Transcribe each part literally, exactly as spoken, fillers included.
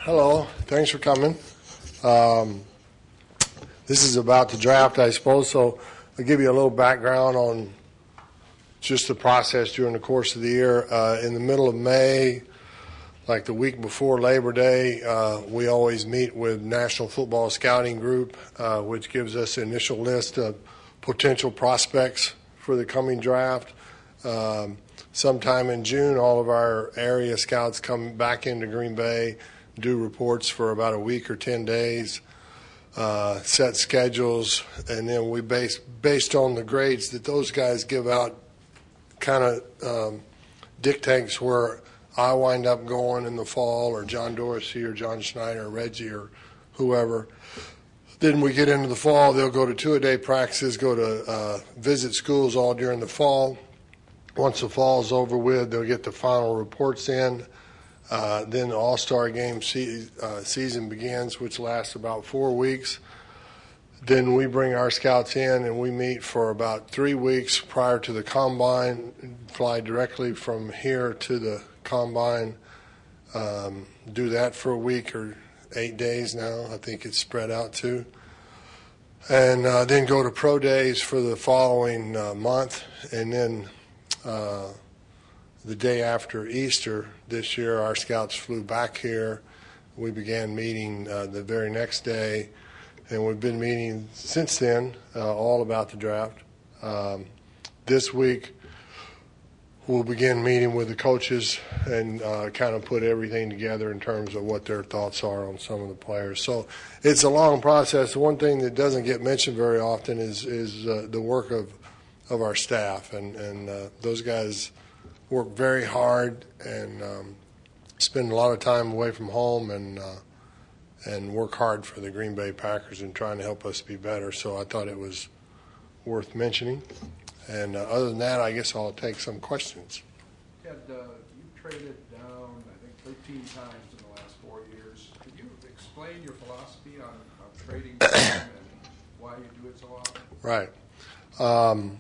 Hello, thanks for coming. Um, this is about the draft, I suppose, so I'll give you a little background on just the process during the course of the year. Uh, in the middle of May, like the week before Labor Day, uh, we always meet with National Football Scouting Group, uh, which gives us an initial list of potential prospects for the coming draft. Um, sometime in June, all of our area scouts come back into Green Bay, do reports for about a week or ten days, uh, set schedules, and then we base based on the grades that those guys give out, kind of um, dictates where I wind up going in the fall, or John Dorsey or John Schneider or Reggie or whoever. Then we get into the fall, they'll go to two-a-day practices, go to uh, visit schools all during the fall. Once the fall's over with, they'll get the final reports in. Uh, then the All-Star Game se- uh, season begins, which lasts about four weeks. Then we bring our scouts in and we meet for about three weeks prior to the combine, fly directly from here to the combine, um, do that for a week or eight days now. I think it's spread out too. And uh, then go to pro days for the following uh, month. And then uh, the day after Easter this year, our scouts flew back here. We began meeting uh, the very next day, and we've been meeting since then uh, all about the draft. Um, this week, we'll begin meeting with the coaches and uh, kind of put everything together in terms of what their thoughts are on some of the players. So it's a long process. The one thing that doesn't get mentioned very often is is uh, the work of of our staff, and and uh, those guys work very hard and um, spend a lot of time away from home and uh, and work hard for the Green Bay Packers and trying to help us be better. So I thought it was worth mentioning. And uh, other than that, I guess I'll take some questions. Ted, uh, you traded down, I think, thirteen times in the last four years. Could you explain your philosophy on, on trading down and why you do it so often? Right. Um,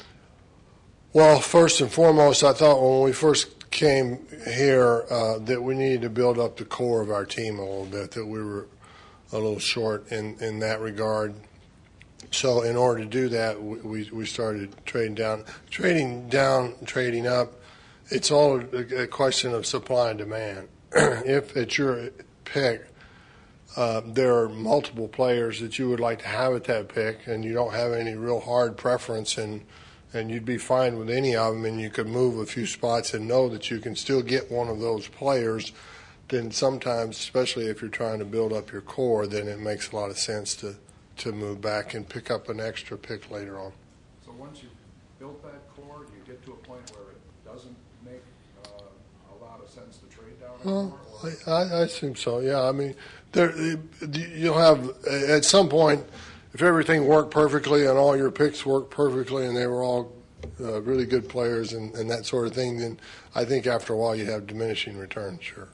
well, first and foremost, I thought when we first came here uh, that we needed to build up the core of our team a little bit, that we were a little short in, in that regard. So in order to do that, we, we started trading down. Trading down, trading up, it's all a, a question of supply and demand. If at your pick, uh, there are multiple players that you would like to have at that pick, and you don't have any real hard preference, and and you'd be fine with any of them, and you could move a few spots and know that you can still get one of those players, then sometimes, especially if you're trying to build up your core, then it makes a lot of sense to to move back and pick up an extra pick later on. So once you've built that core, do you get to a point where it doesn't make uh, a lot of sense to trade down anymore? Well, I, I assume so, yeah. I mean, there, you'll have, at some point, if everything worked perfectly and all your picks worked perfectly and they were all uh, really good players and, and that sort of thing, then I think after a while you'd have diminishing returns, sure.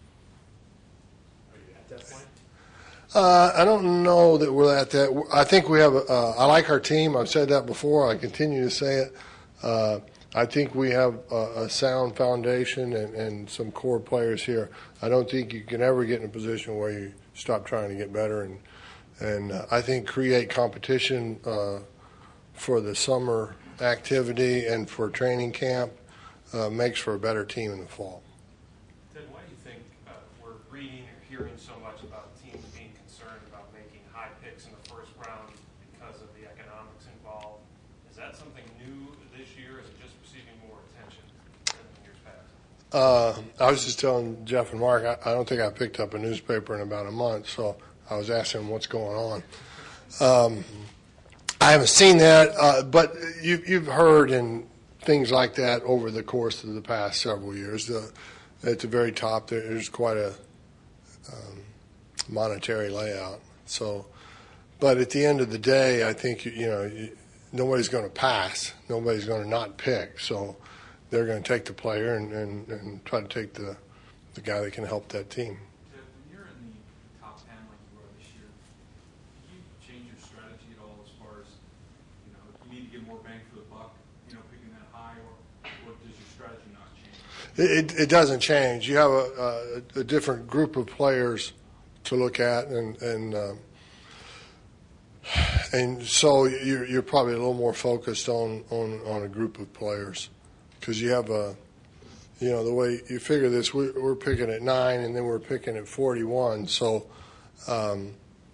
Are you at that point? Uh, I don't know that we're at that. I think we have. Uh, I like our team. I've said that before. I continue to say it. Uh, I think we have a, a sound foundation and, and some core players here. I don't think you can ever get in a position where you stop trying to get better. And and uh, I think create competition uh, for the summer activity and for training camp uh, makes for a better team in the fall. Ted, why do you think uh, we're reading or hearing so much about teams being concerned about making high picks in the first round because of the economics involved? Is that something new this year, or is it just receiving more attention than in years past? Uh, I was just telling Jeff and Mark, I, I don't think I picked up a newspaper in about a month, so I was asking them what's going on. Um, I haven't seen that, uh, but you, you've heard and things like that over the course of the past several years. Uh, at the very top, there's quite a um, monetary layout. So, but at the end of the day, I think you, you know you, nobody's going to pass. Nobody's going to not pick. So they're going to take the player and, and, and try to take the the guy that can help that team. When you're in the top ten like you were this year, do you change your strategy at all as far as, you know, you need to get more bang for the buck, you know, picking that high, or, or does your strategy not change? It, it doesn't change. You have a, a, a different group of players to look at, and and um, and so you're you're probably a little more focused on on, on a group of players because you have a, you know, the way you figure this, we, we're picking at nine, and then we're picking at forty-one. So um,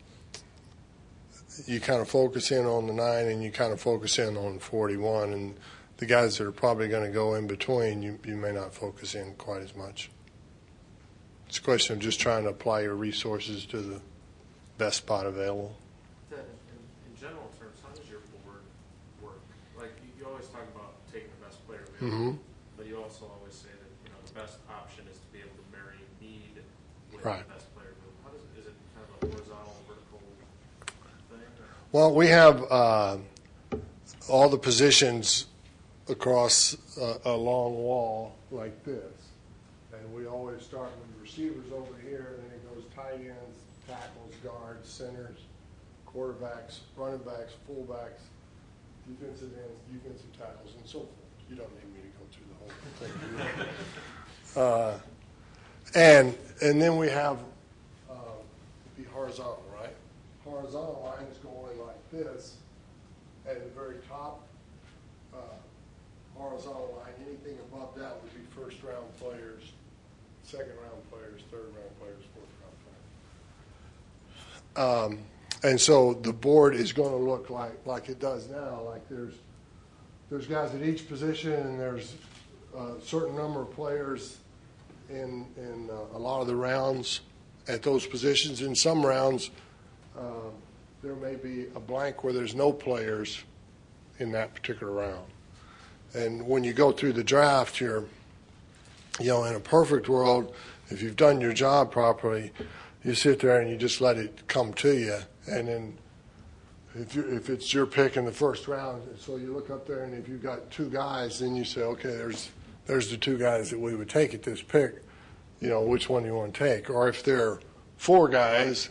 you kind of focus in on the nine, and you kind of focus in on forty-one, and the guys that are probably going to go in between, you, you may not focus in quite as much. It's a question of just trying to apply your resources to the best spot available. In, in general terms, how does your board work? Like, you, you always talk about taking the best player available, Mm-hmm. but you also always say that, you know, the best option is to be able to marry need with Right. the best player available. How does, is it kind of a horizontal, vertical thing? Or? Well, we have uh, all the positions across a, a long wall like this, and we always start with receivers over here, and then it goes tight ends, tackles, guards, centers, quarterbacks, running backs, fullbacks, defensive ends, defensive tackles, and so forth. You don't need me to go through the whole thing. uh, and and then we have uh, the horizontal, right? Horizontal lines going like this, at the very top. Uh, horizontal line, anything above that would be first round players, second round players, third round players, fourth round players. Um, and so the board is going to look like like it does now. Like there's there's guys at each position, and there's a certain number of players in in uh, a lot of the rounds at those positions. In some rounds, uh, there may be a blank where there's no players in that particular round. And when you go through the draft, you're, you know, in a perfect world, if you've done your job properly, you sit there and you just let it come to you. And then if you if it's your pick in the first round, so you look up there, and if you've got two guys, then you say, okay, there's there's the two guys that we would take at this pick. You know, which one do you want to take? Or if there are four guys,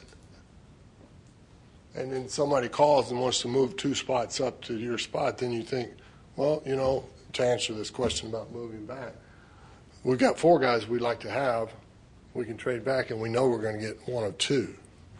and then somebody calls and wants to move two spots up to your spot, then you think, well, you know, to answer this question about moving back, we've got four guys we'd like to have. We can trade back, and we know we're going to get one of two.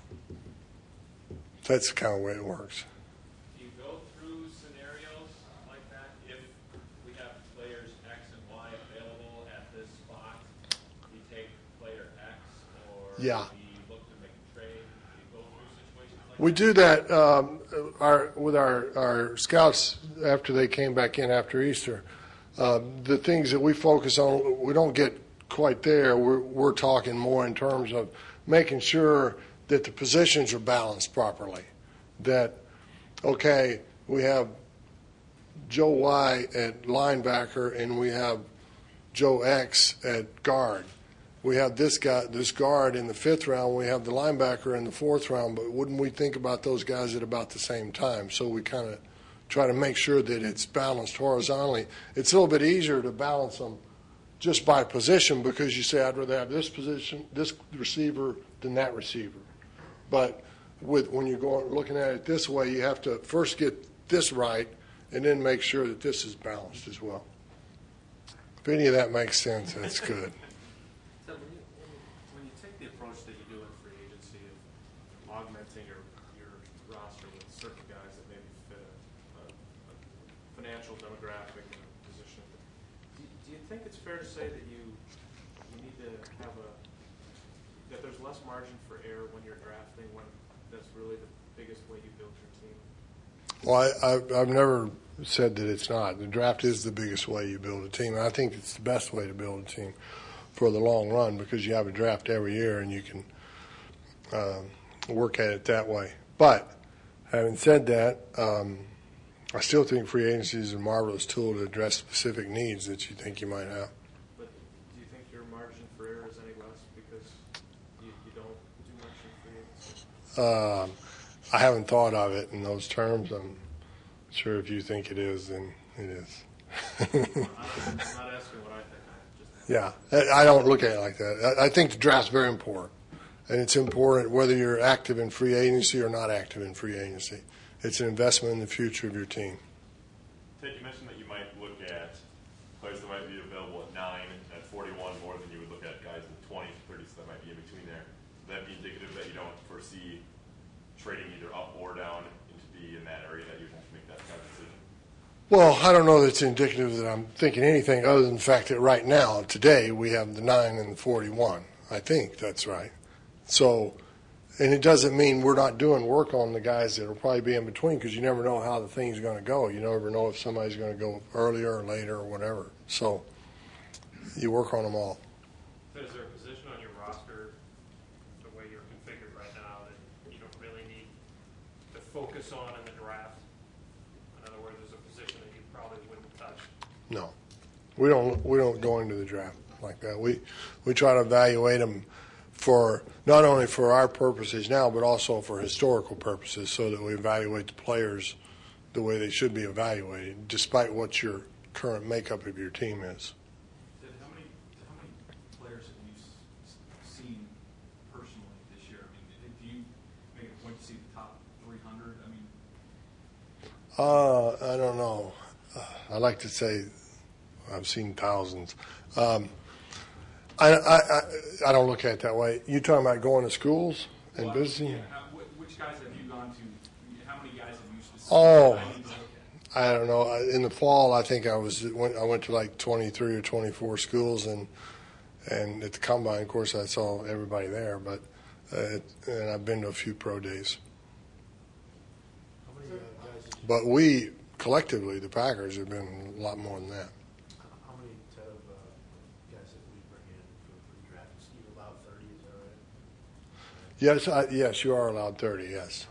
That's the kind of way it works. Do you go through scenarios like that? If we have players X and Y available at this spot, do you take player X, or Yeah. do you look to make a trade? Do you go through situations like We that? do that um, our, with our, our scouts after they came back in after Easter. Uh, the things that we focus on, we don't get quite there. We're, we're talking more in terms of making sure that the positions are balanced properly. That, okay, we have Joe Y at linebacker and we have Joe X at guard. We have this guy, this guard in the fifth round. We have the linebacker in the fourth round. But wouldn't we think about those guys at about the same time? So we kind of try to make sure that it's balanced horizontally. It's a little bit easier to balance them just by position because you say, I'd rather have this position, this receiver than that receiver. But with when you're going looking at it this way, you have to first get this right and then make sure that this is balanced as well. If any of that makes sense, that's good. So when you, when you take the approach that you do in free agency of augmenting your, your roster with certain guys that maybe fit a, a financial demographic and position, do, do you think it's fair to say that you you need to have a that there's less margin for error when you're drafting when that's really the biggest way you build your team? Well, I, I, I've never said that it's not. The draft is the biggest way you build a team. And I think it's the best way to build a team for the long run because you have a draft every year and you can uh, work at it that way. But having said that, um, I still think free agency is a marvelous tool to address specific needs that you think you might have. But do you think your margin for error is any less because you, you don't do much in free agency? Um, I haven't thought of it in those terms. I'm sure if you think it is, then it is. I'm not asking what I think. I just Yeah, I I don't look at it like that. I I think the draft's very important, and it's important whether you're active in free agency or not active in free agency. It's an investment in the future of your team. Ted, you mentioned that you might look at players that might be available at nine and at forty indicative that you don't foresee trading either up or down into be in that area that you'd have to make that kind of decision? Well, I don't know that it's indicative that I'm thinking anything other than the fact that right now, today, we have the nine and the forty-one. I think that's right. So, and it doesn't mean we're not doing work on the guys that will probably be in between, because you never know how the thing's going to go. You never know if somebody's going to go earlier or later or whatever. So you work on them all. Is there a position on your roster, the way you're configured right now, that you don't really need to focus on in the draft? In other words, there's a position that you probably wouldn't touch. No, we don't. We don't go into the draft like that. We we try to evaluate them for not only for our purposes now, but also for historical purposes, so that we evaluate the players the way they should be evaluated, despite what your current makeup of your team is. Ted, how many how many players have you s- seen personally this year? I mean, do you make a point to see the top three hundred? I mean, Uh, I don't know. Uh, I like to say I've seen thousands. Um, I, I, I, I don't look at it that way. You talking about going to schools and well, visiting? Yeah, how, wh- which guys have you gone to? How many guys have you specifically? Oh. I need to look at? I don't know. I- In the fall, I think I was went, I went to like twenty-three or twenty-four schools, and and at the combine, of course, I saw everybody there. But uh, and I've been to a few pro days. But we collectively, the Packers, have been a lot more than that. How many Ted of uh, guys that we bring in for for draft? You allowed thirty, is that right? Yes, I, yes, you are allowed thirty. Yes,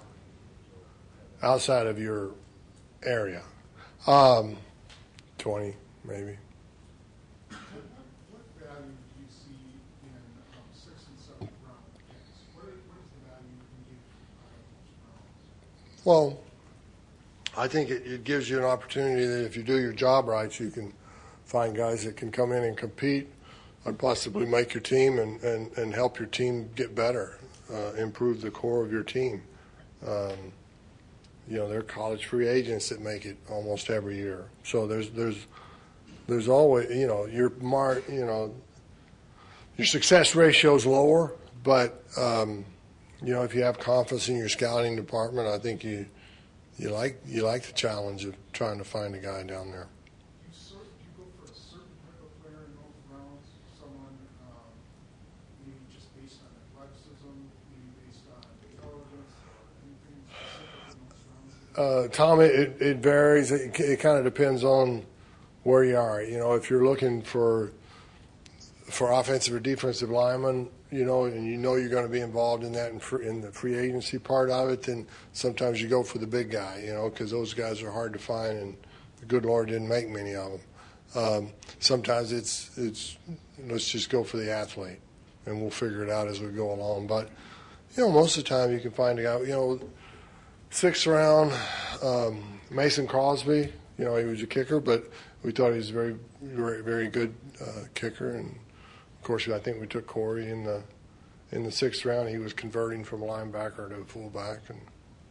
outside of your area, um, twenty maybe. What, what value do you see in um, sixth and seventh round picks? What is, what is the value you can get out of those rounds? Well, I think it, it gives you an opportunity that if you do your job right, you can find guys that can come in and compete and possibly make your team and, and, and help your team get better, uh, improve the core of your team. Um, you know, there are college free agents that make it almost every year. So there's there's there's always, you know, your mar, you know, your success ratio is lower, but um, you know, if you have confidence in your scouting department, I think you. You like you like the challenge of trying to find a guy down there. Do you, sort, do you go for a certain type of player in those rounds? Someone um, maybe just based on athleticism, maybe based on intelligence, or anything specific in those rounds? Uh, Tom, it, it varies. It, it kind of depends on where you are. You know, if you're looking for for offensive or defensive linemen, you know, and you know you're going to be involved in that in, free, in the free agency part of it, then sometimes you go for the big guy, you know, because those guys are hard to find, and the good Lord didn't make many of them. Um, sometimes it's it's let's just go for the athlete, and we'll figure it out as we go along. But you know, most of the time you can find a guy. You know, sixth round, um, Mason Crosby. You know, he was a kicker, but we thought he was a very, very, very good uh, kicker. And of course, I think we took Corey in the in the sixth round. He was converting from a linebacker to a fullback. And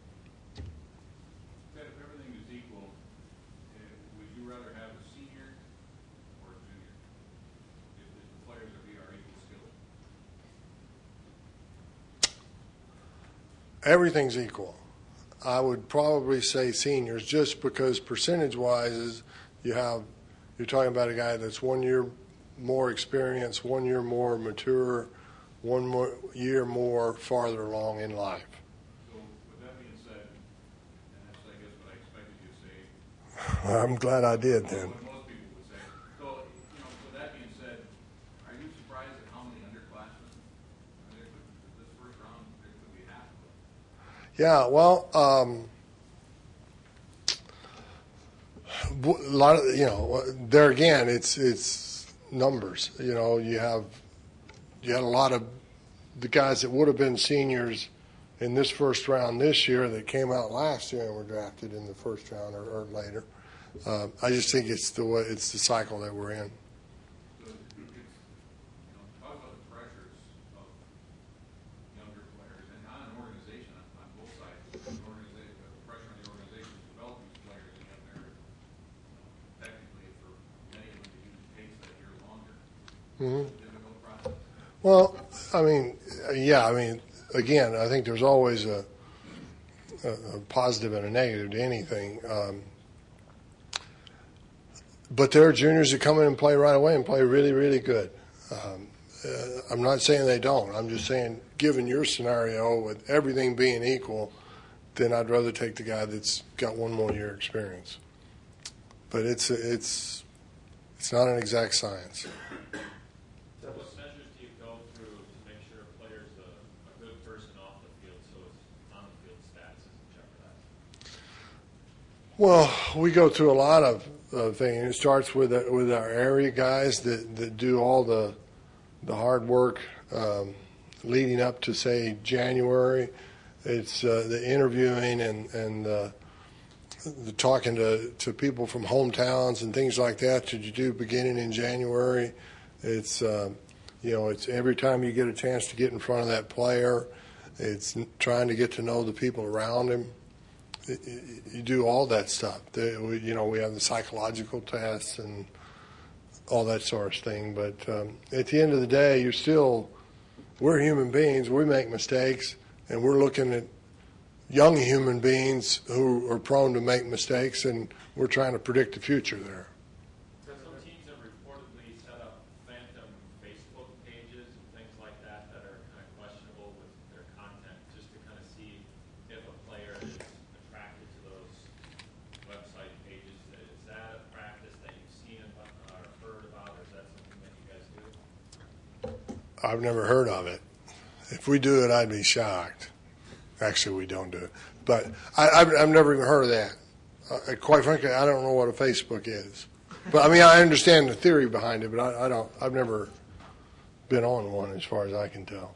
Ted, if everything is equal, uh, would you rather have a senior or a junior? If the players are, are equal skilled? everything's equal. I would probably say seniors, just because percentage-wise, is you have you're talking about a guy that's one year more experienced, one year more mature, one more year more farther along in life. So with that being said, and that's I guess what I expected you to say, I'm glad I did then. what most people would say. So, you know, with that being said, are you surprised at how many underclassmen? I mean, this first round, there could be half of them. Yeah, well, um, a lot of you know, there again, it's it's numbers. You know, you have you had a lot of the guys that would have been seniors in this first round this year that came out last year and were drafted in the first round or, or later. Uh, I just think it's the way it's the cycle that we're in. So it's, you know, talk about the pressures of younger players and on an organization on, on both sides. The organization, the pressure on the organization to develop these players, and yet they're, you know, technically for many of them to use takes that year longer. Mm-hmm. It's a difficult process. Well, I mean, yeah, I mean, again, I think there's always a, a, a positive and a negative to anything. Um, but there are juniors that come in and play right away and play really, really good. Um, uh, I'm not saying they don't. I'm just saying, given your scenario with everything being equal, then I'd rather take the guy that's got one more year experience. But it's it's it's not an exact science. What measures do you go through to make sure a player's a, a good person off the field so his on-the-field stats isn't jeopardized? Well, we go through a lot of uh, things. It starts with uh, with our area guys that, that do all the the hard work um, leading up to, say, January. It's uh, the interviewing and and uh, the talking to, to people from hometowns and things like that that you do beginning in January. It's uh, you know it's every time you get a chance to get in front of that player. It's trying to get to know the people around him. You do all that stuff. You know, we have the psychological tests and all that sort of thing. But um, at the end of the day, you're still, we're human beings. We make mistakes, and we're looking at young human beings who are prone to make mistakes, and we're trying to predict the future there. Some teams have reportedly set up phantom Facebook pages and things like that that are kind of questionable with their content, just to kind of see if a player is attracted to those website pages. Is that a practice that you've seen about, or heard about, or is that something that you guys do? I've never heard of it. If we do it, I'd be shocked. Actually, we don't do it. But I, I've, I've never even heard of that. Uh, quite frankly, I don't know what a Facebook is. But, I mean, I understand the theory behind it, but I, I don't. I've never been on one as far as I can tell.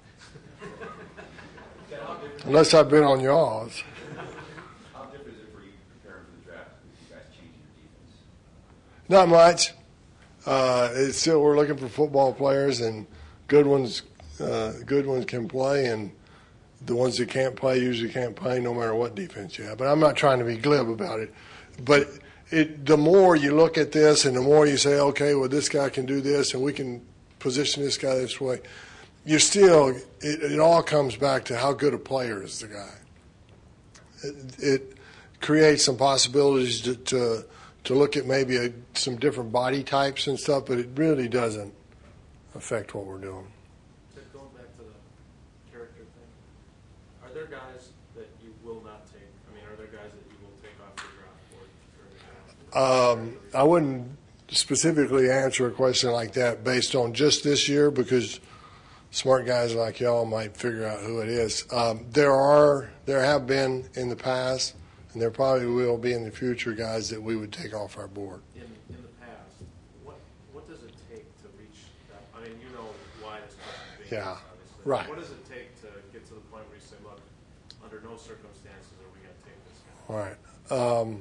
Unless I've been on y'all's. How different is it for you preparing for the draft with you guys changing your defense? Not much. Uh, it's still, we're looking for football players, and good ones, uh, good ones can play, and the ones that can't play usually can't play no matter what defense you have. But I'm not trying to be glib about it. But it, the more you look at this and the more you say, okay, well, this guy can do this and we can position this guy this way, you still, it, it all comes back to how good a player is the guy. It, it creates some possibilities to, to, to look at maybe a, some different body types and stuff, but it really doesn't affect what we're doing. Going back to the character thing, are there guys that you will not take? I mean, are there guys that you will take off the draft board? Um, I wouldn't specifically answer a question like that based on just this year, because smart guys like y'all might figure out who it is. Um, there are, there have been in the past, and there probably will be in the future, guys that we would take off our board. In, in the past, what what does it take to reach that? I mean, you know why this question being Yeah, asked, obviously. right. What does it take to get to the point where you say, look, under no circumstances are we going to take this guy? All right. Um,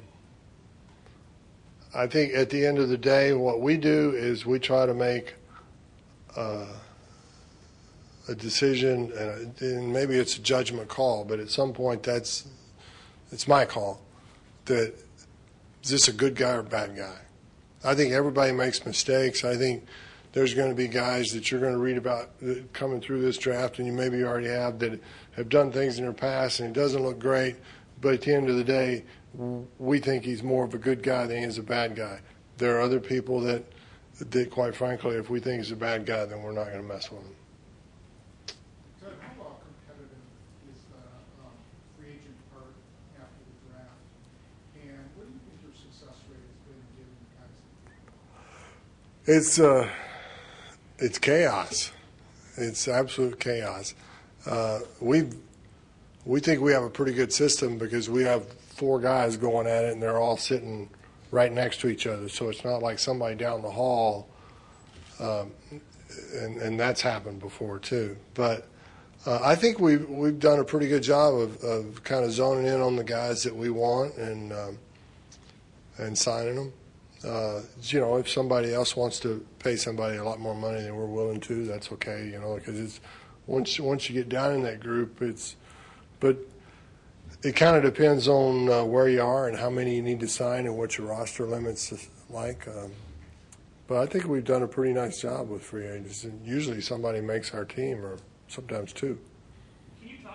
I think at the end of the day, what we do is we try to make uh, a decision, and, and maybe it's a judgment call, but at some point that's it's my call. That is this a good guy or a bad guy? I think everybody makes mistakes. I think there's going to be guys that you're going to read about coming through this draft, and you maybe already have, that have done things in their past, and it doesn't look great. But at the end of the day, we think he's more of a good guy than he is a bad guy. There are other people that, that quite frankly, if we think he's a bad guy, then we're not going to mess with him. Ted, how uh, competitive is the um, free agent part after the draft? And what do you think your success rate has been given the guys? It's uh, it's chaos. It's absolute chaos. Uh, we we think we have a pretty good system because we have four guys going at it, and they're all sitting right next to each other. So it's not like somebody down the hall, um, and and that's happened before too. But uh, I think we've we've done a pretty good job of, of kind of zoning in on the guys that we want and um, and signing them. Uh, you know, if somebody else wants to pay somebody a lot more money than we're willing to, that's okay. You know, because it's once once you get down in that group, it's but it kind of depends on uh, where you are and how many you need to sign and what your roster limits is like. Um, but I think we've done a pretty nice job with free agents. And usually somebody makes our team, or sometimes two. Can you talk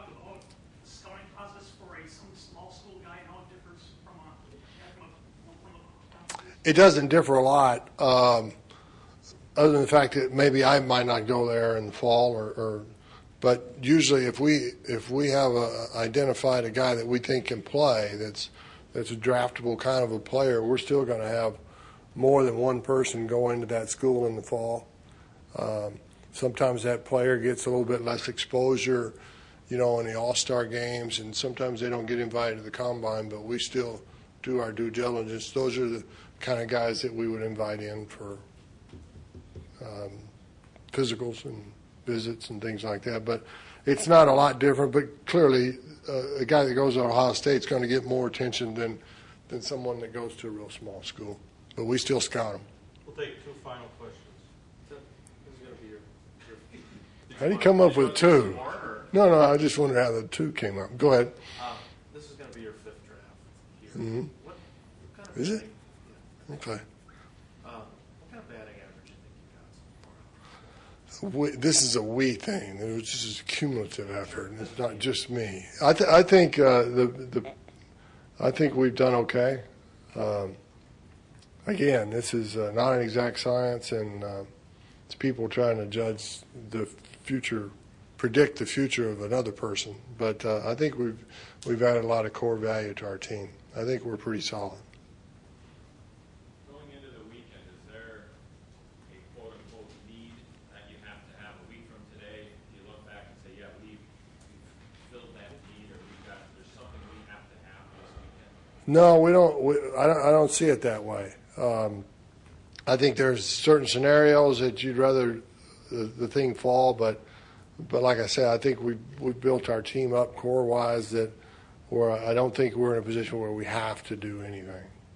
some small school guy, how it differs from a, from a, from a top school? It doesn't differ a lot, um, other than the fact that maybe I might not go there in the fall, or, or but usually if we if we have a, identified a guy that we think can play, that's that's a draftable kind of a player, we're still going to have more than one person go into that school in the fall. Um, sometimes that player gets a little bit less exposure, you know, in the all-star games, and sometimes they don't get invited to the combine, but we still do our due diligence. Those are the kind of guys that we would invite in for um, physicals and visits and things like that. But it's not a lot different, but clearly uh, a guy that goes to Ohio State is going to get more attention than, than someone that goes to a real small school. But we still scout them. We'll take two final questions. This is going to be your, your How do you come up with two? No, no, I just wondered how the two came up. Go ahead. um, this is going to be your fifth draft here. Mm-hmm. What, what kind of Is it? batting- Yeah. Okay. Um, what kind of batting average do you think you got so far? We, this is a we thing. This is a cumulative effort. It's not just me. I, th- I think uh, the the I think we've done okay. Um, again, this is uh, not an exact science, and uh, it's people trying to judge the future, predict the future of another person. But uh, I think we've we've added a lot of core value to our team. I think we're pretty solid. Going into the weekend, is there a quote-unquote need that you have to have a week from today? Do you look back and say, yeah, we've we've filled that need, or we've got, there's something we have to have this weekend? No, we don't. We, I don't. I don't see it that way. Um, I think there's certain scenarios that you'd rather the, the thing fall, but but like I said, I think we we built our team up core wise that where I don't think we're in a position where we have to do anything.